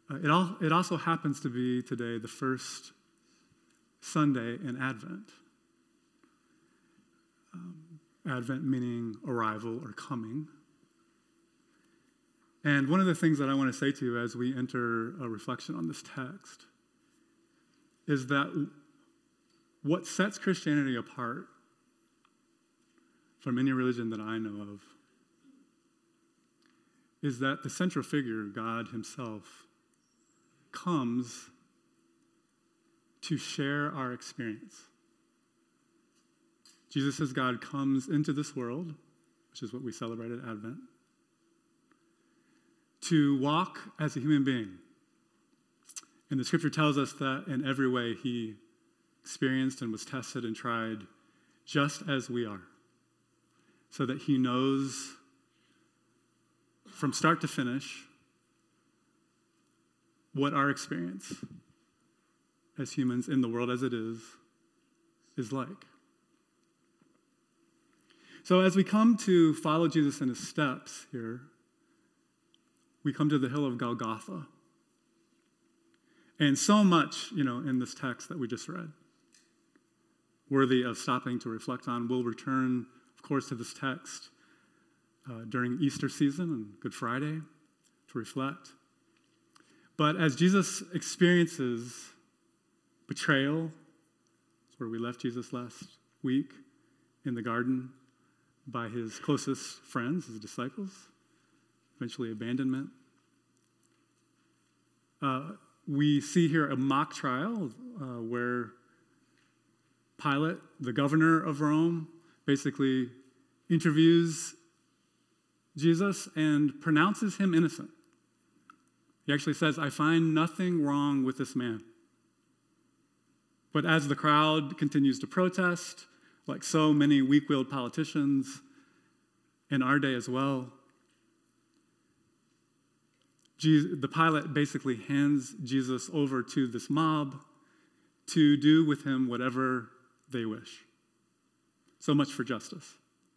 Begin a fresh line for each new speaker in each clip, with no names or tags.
It also happens to be today the first Sunday in Advent. Advent meaning arrival or coming. And one of the things that I want to say to you as we enter a reflection on this text is that what sets Christianity apart from any religion that I know of is that the central figure, God himself, comes to share our experience. Jesus as God comes into this world, which is what we celebrate at Advent, to walk as a human being. And the scripture tells us that in every way he experienced and was tested and tried just as we are, so that he knows from start to finish what our experience as humans in the world as it is like. So as we come to follow Jesus in his steps here, we come to the hill of Golgotha. And so much, in this text that we just read, worthy of stopping to reflect on. We'll return, of course, to this text during Easter season and Good Friday to reflect. But as Jesus experiences betrayal, that's where we left Jesus last week in the garden, by his closest friends, his disciples, eventually abandonment. We see here a mock trial where Pilate, the governor of Rome, basically interviews Jesus and pronounces him innocent. He actually says, "I find nothing wrong with this man." But as the crowd continues to protest, like so many weak-willed politicians in our day as well, the Pilate basically hands Jesus over to this mob to do with him whatever they wish. So much for justice.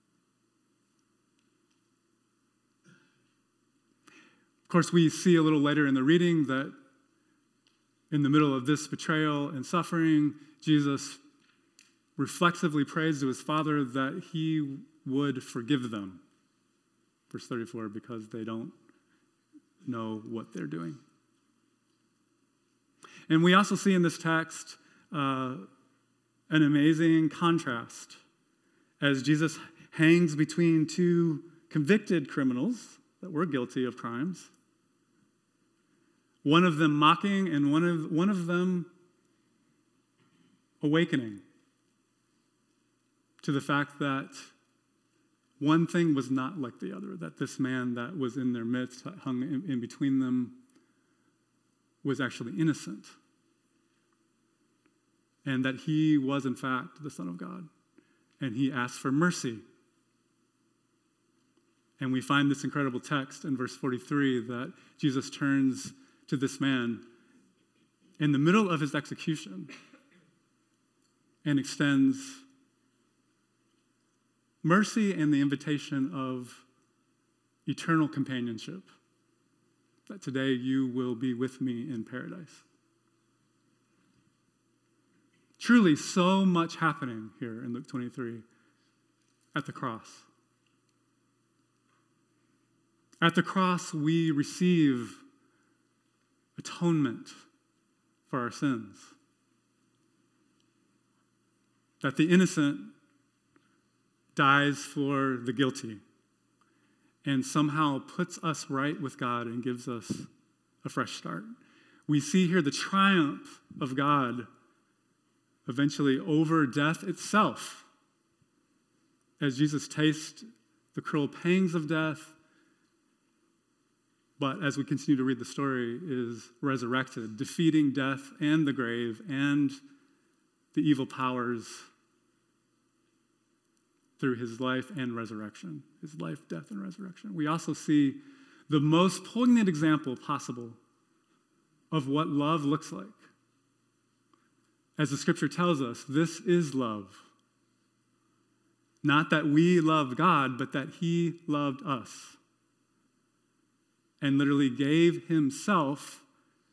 Of course, we see a little later in the reading that in the middle of this betrayal and suffering, Jesus reflexively prays to his Father that he would forgive them. Verse 34, because they don't know what they're doing. And we also see in this text an amazing contrast as Jesus hangs between two convicted criminals that were guilty of crimes, one of them mocking and one of them awakening to the fact that one thing was not like the other, that this man that was in their midst, hung in between them, was actually innocent, and that he was, in fact, the Son of God, and he asked for mercy. And we find this incredible text in verse 43 that Jesus turns to this man in the middle of his execution and extends mercy and the invitation of eternal companionship, that today you will be with me in paradise. Truly, so much happening here in Luke 23 at the cross. At the cross, we receive atonement for our sins. That the innocent dies for the guilty and somehow puts us right with God and gives us a fresh start. We see here the triumph of God eventually over death itself as Jesus tastes the cruel pangs of death, but as we continue to read the story, is resurrected, defeating death and the grave and the evil powers through his life and resurrection, his life, death, and resurrection. We also see the most poignant example possible of what love looks like. As the scripture tells us, this is love. Not that we loved God, but that he loved us and literally gave himself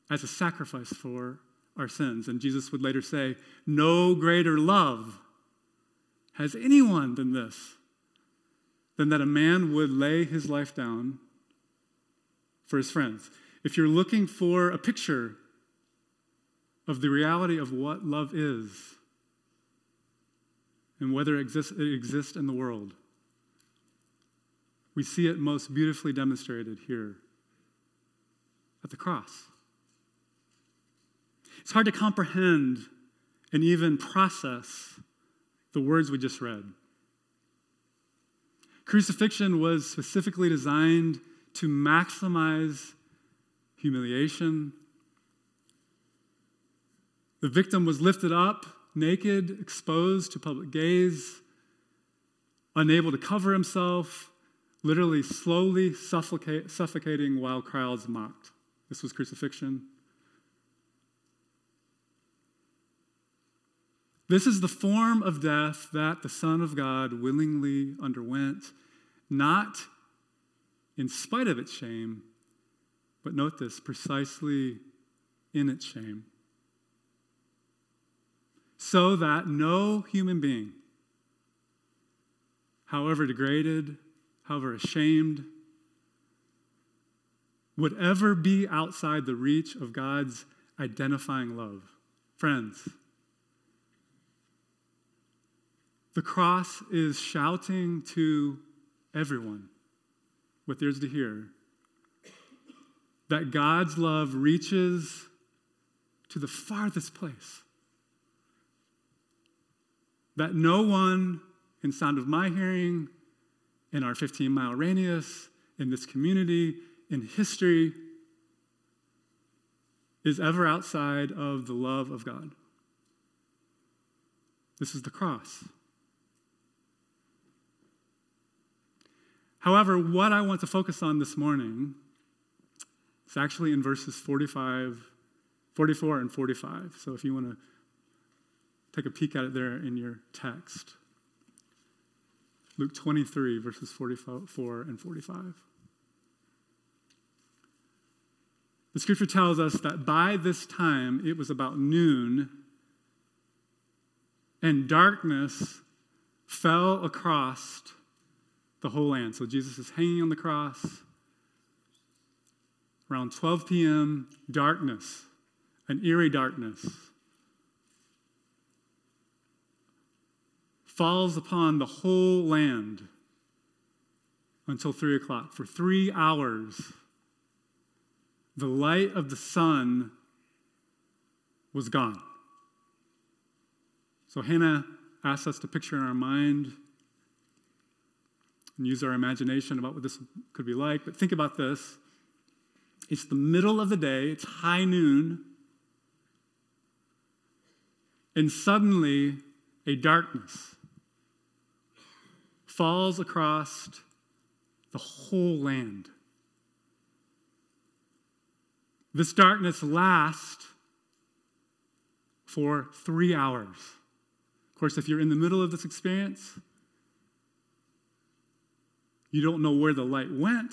as a sacrifice for our sins. And Jesus would later say, no greater love has anyone than this, than that a man would lay his life down for his friends. If you're looking for a picture of the reality of what love is and whether it exists in the world, we see it most beautifully demonstrated here at the cross. It's hard to comprehend and even process the words we just read. Crucifixion was specifically designed to maximize humiliation. The victim was lifted up, naked, exposed to public gaze, unable to cover himself, literally slowly suffocating while crowds mocked. This was crucifixion. This is the form of death that the Son of God willingly underwent, not in spite of its shame, but note this, precisely in its shame. So that no human being, however degraded, however ashamed, would ever be outside the reach of God's identifying love. Friends, the cross is shouting to everyone with ears to hear that God's love reaches to the farthest place. That no one in sound of my hearing, in our 15-mile radius, in this community, in history, is ever outside of the love of God. This is the cross. However, what I want to focus on this morning is actually in verses 44 and 45. So if you want to take a peek at it there in your text. Luke 23, verses 44 and 45. The scripture tells us that by this time it was about noon, and darkness fell across the whole land. So Jesus is hanging on the cross. Around 12 p.m., darkness, an eerie darkness, falls upon the whole land until 3 o'clock. For 3 hours, the light of the sun was gone. So Hannah asks us to picture in our mind and use our imagination about what this could be like. But think about this. It's the middle of the day. It's high noon. And suddenly, a darkness falls across the whole land. This darkness lasts for 3 hours. Of course, if you're in the middle of this experience, you don't know where the light went,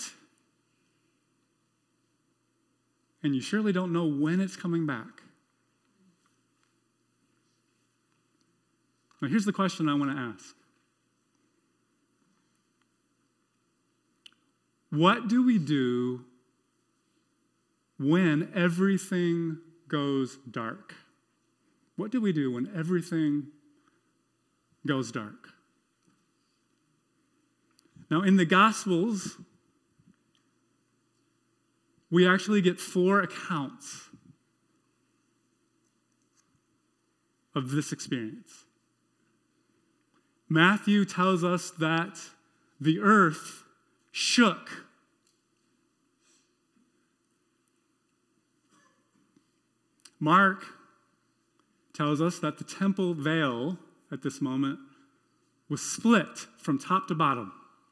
and you surely don't know when it's coming back. Now, here's the question I want to ask. What do we do when everything goes dark? What do we do when everything goes dark? Now, in the Gospels, we actually get 4 accounts of this experience. Matthew tells us that the earth shook. Mark tells us that the temple veil at this moment was split from top to bottom.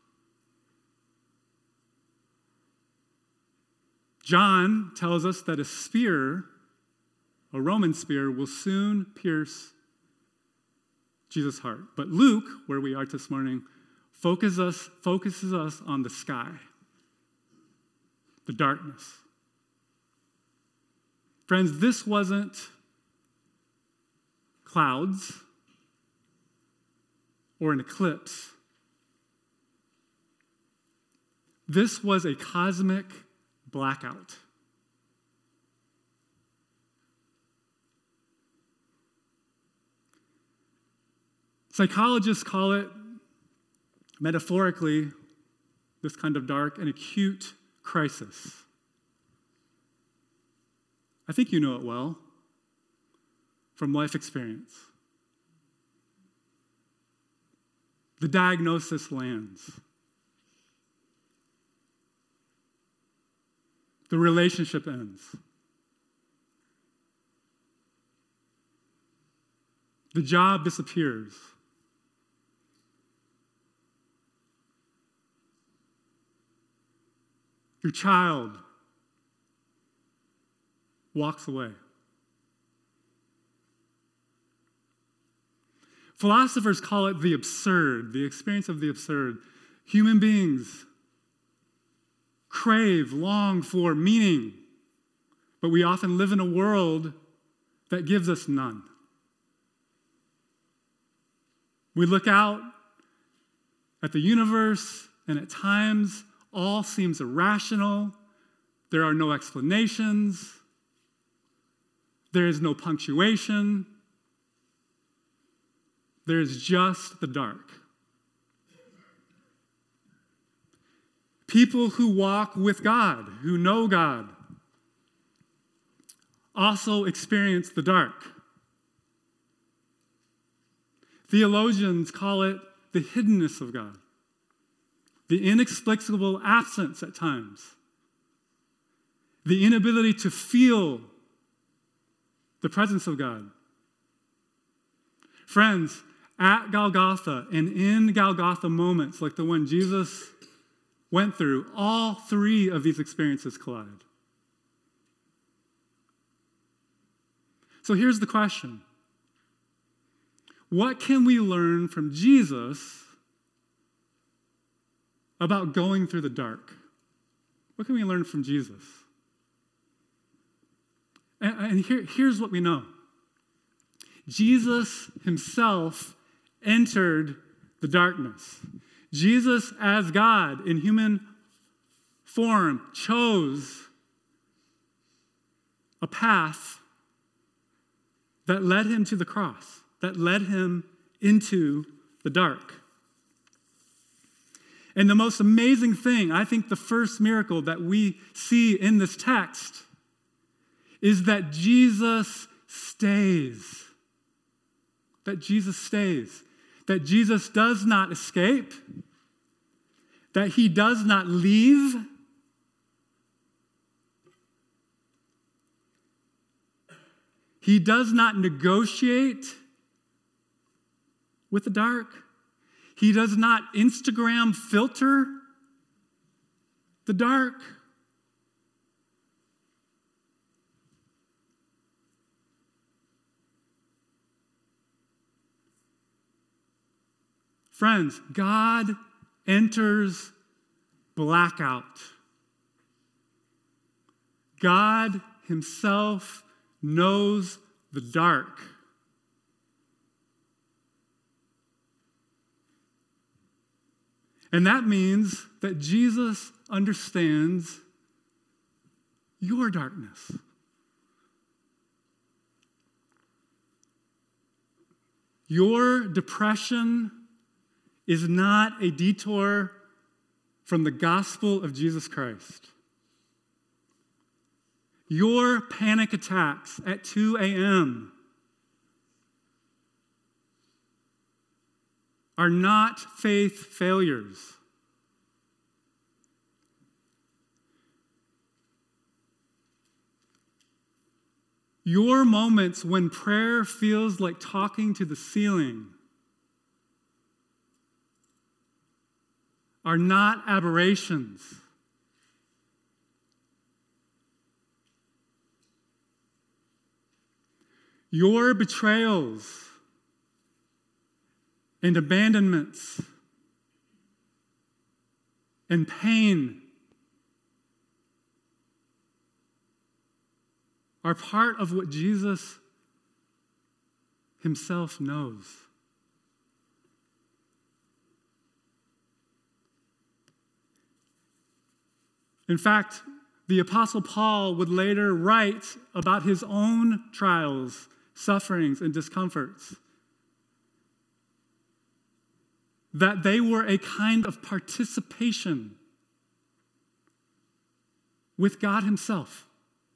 John tells us that a spear, a Roman spear, will soon pierce Jesus' heart. But Luke, where we are this morning, focuses us on the sky, the darkness. Friends, this wasn't clouds or an eclipse. This was a cosmic blackout. Psychologists call it, metaphorically, this kind of dark, an acute crisis. I think you know it well from life experience. The diagnosis lands. The relationship ends. The job disappears. Your child walks away. Philosophers call it the absurd, the experience of the absurd. Human beings crave, long for meaning, but we often live in a world that gives us none. We look out at the universe, and at times, all seems irrational. There are no explanations. There is no punctuation. There is just the dark. People who walk with God, who know God, also experience the dark. Theologians call it the hiddenness of God, the inexplicable absence at times, the inability to feel the presence of God. Friends, at Golgotha and in Golgotha moments like the one Jesus went through, all three of these experiences collide. So here's the question. What can we learn from Jesus about going through the dark? What can we learn from Jesus? And here's what we know. Jesus himself entered the darkness. Jesus, as God in human form, chose a path that led him to the cross, that led him into the dark. And the most amazing thing, I think the first miracle that we see in this text is that Jesus stays. That Jesus stays. That Jesus does not escape. That he does not leave. He does not negotiate with the dark. He does not Instagram filter the dark. Friends, God enters blackout. God himself knows the dark. And that means that Jesus understands your darkness. Your depression is not a detour from the gospel of Jesus Christ. Your panic attacks at 2 a.m. are not faith failures. Your moments when prayer feels like talking to the ceiling are not aberrations. Your betrayals and abandonments and pain are part of what Jesus himself knows. In fact, the Apostle Paul would later write about his own trials, sufferings, and discomforts, that they were a kind of participation with God himself.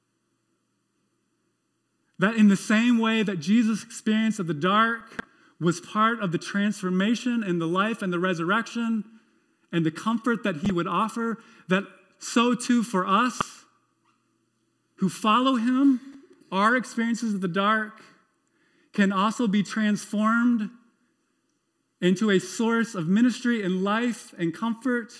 That in the same way that Jesus' experience of the dark was part of the transformation and the life and the resurrection and the comfort that he would offer, that so too for us who follow him, our experiences of the dark can also be transformed into a source of ministry and life and comfort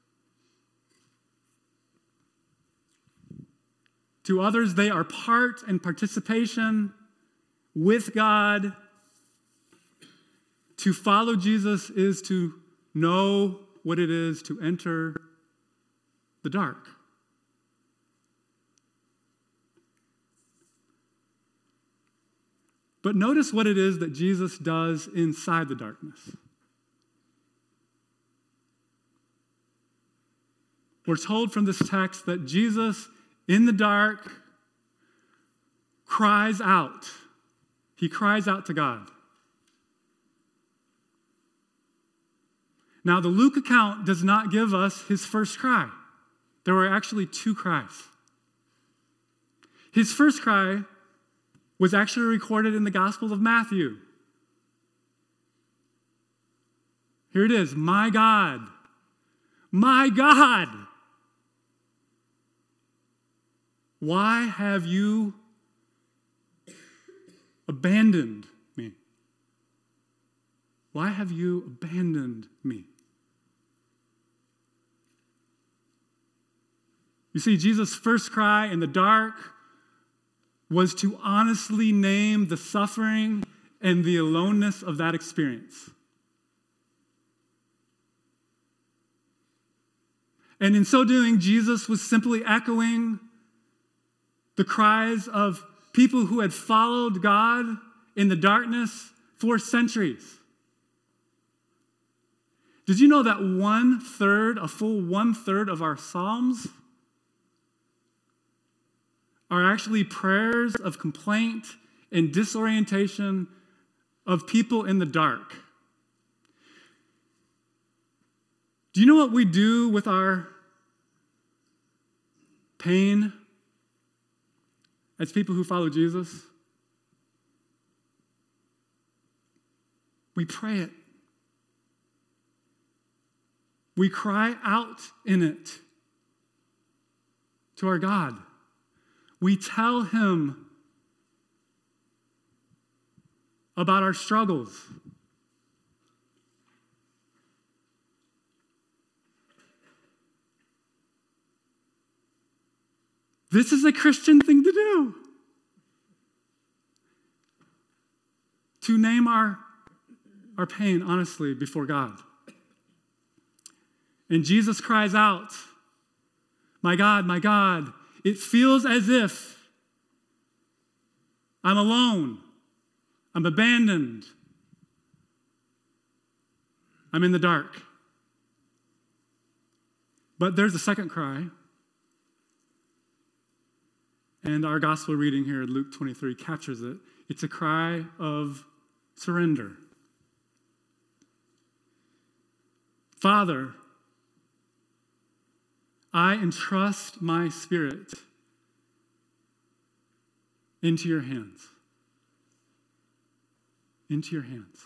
to others. They are part and participation with God. To follow Jesus is to know what it is to enter the dark. But notice what it is that Jesus does inside the darkness. We're told from this text that Jesus, in the dark, cries out. He cries out to God. Now, the Luke account does not give us his first cry. There were actually two cries. His first cry was actually recorded in the Gospel of Matthew. Here it is, my God, why have you abandoned me? Why have you abandoned me? You see, Jesus' first cry in the dark was to honestly name the suffering and the aloneness of that experience. And in so doing, Jesus was simply echoing the cries of people who had followed God in the darkness for centuries. Did you know that a full one-third of our Psalms are actually prayers of complaint and disorientation of people in the dark? Do you know what we do with our pain as people who follow Jesus? We pray it. We cry out in it to our God. We tell him about our struggles. This is a Christian thing to do. To name our pain honestly before God. And Jesus cries out, my God, it feels as if I'm alone, I'm abandoned, I'm in the dark. But there's a second cry. And our gospel reading here in Luke 23 captures it. It's a cry of surrender. Father, I entrust my spirit into your hands. Into your hands.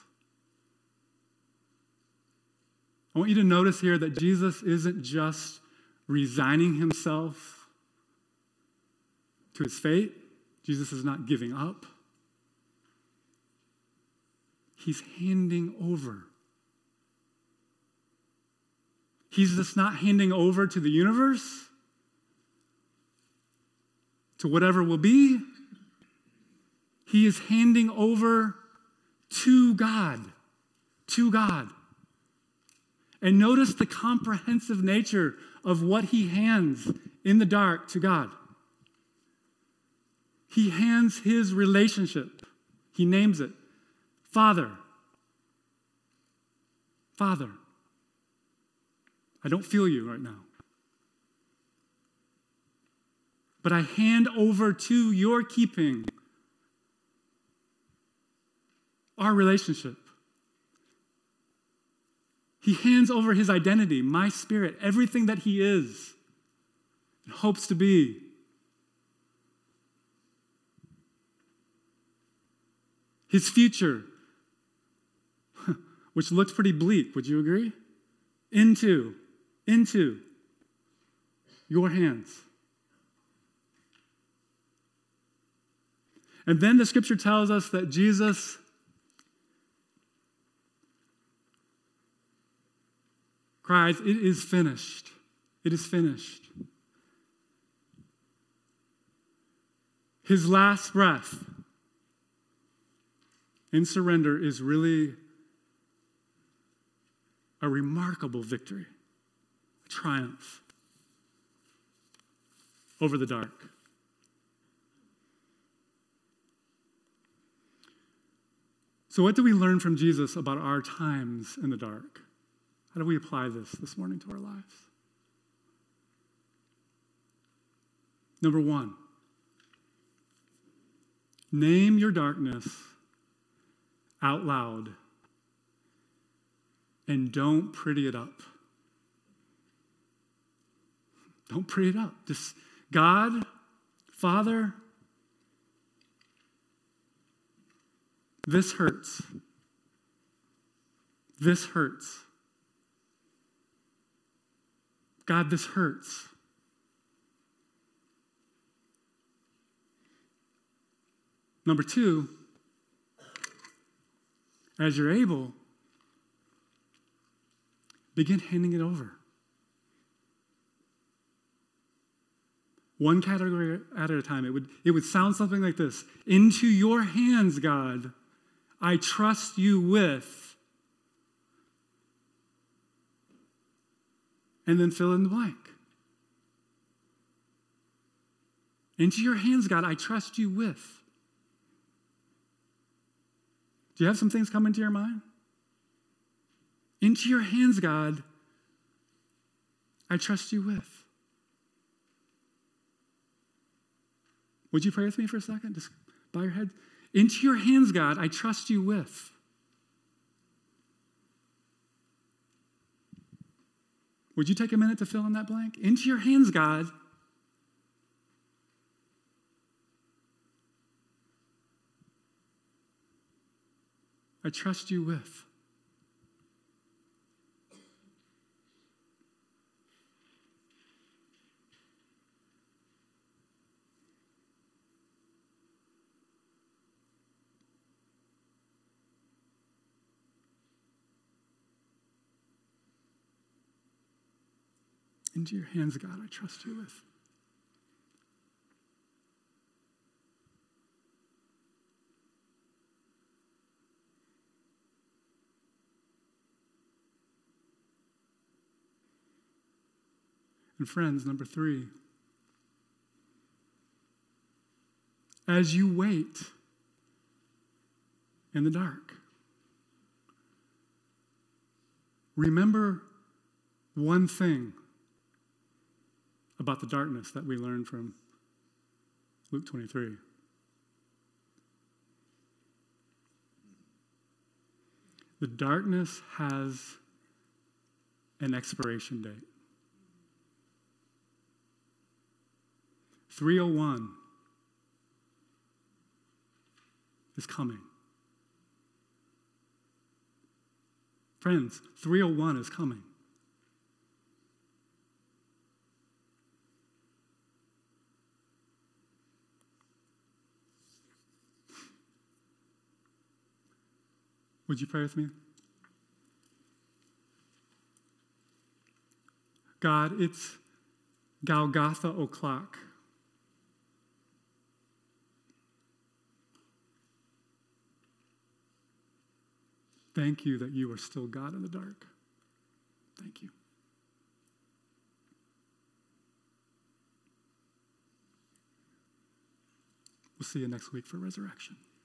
I want you to notice here that Jesus isn't just resigning himself to his fate. Jesus is not giving up. He's handing over. He's just not handing over to the universe, to whatever will be. He is handing over to God. To God. And notice the comprehensive nature of what he hands in the dark to God. he hands his relationship. He names it. Father. Father. I don't feel you right now. But I hand over to your keeping our relationship. He hands over his identity, my spirit, everything that he is and hopes to be. His future, which looks pretty bleak, would you agree? Into your hands. And then the scripture tells us that Jesus cries, "It is finished. It is finished." His last breath in surrender is really a remarkable victory, a triumph over the dark. So what do we learn from Jesus about our times in the dark? How do we apply this morning to our lives? Number one, name your darkness out loud and don't pretty it up. Don't pretty it up. Just, God, Father, this hurts. This hurts. God, this hurts. Number two, as you're able, begin handing it over. One category at a time. It would sound something like this. Into your hands, God, I trust you with, and then fill in the blank. Into your hands, God, I trust you with. Do you have some things come into your mind? Into your hands, God, I trust you with. Would you pray with me for a second? Just bow your head. Into your hands, God, I trust you with. Would you take a minute to fill in that blank? Into your hands, God, I trust you with. Into your hands, God, I trust you with. And friends, number three, as you wait in the dark, remember one thing about the darkness that we learned from Luke 23. The darkness has an expiration date. 3:01 is coming. Friends, 3:01 is coming. Would you pray with me? God, it's Golgotha o'clock. Thank you that you are still God in the dark. Thank you. We'll see you next week for resurrection.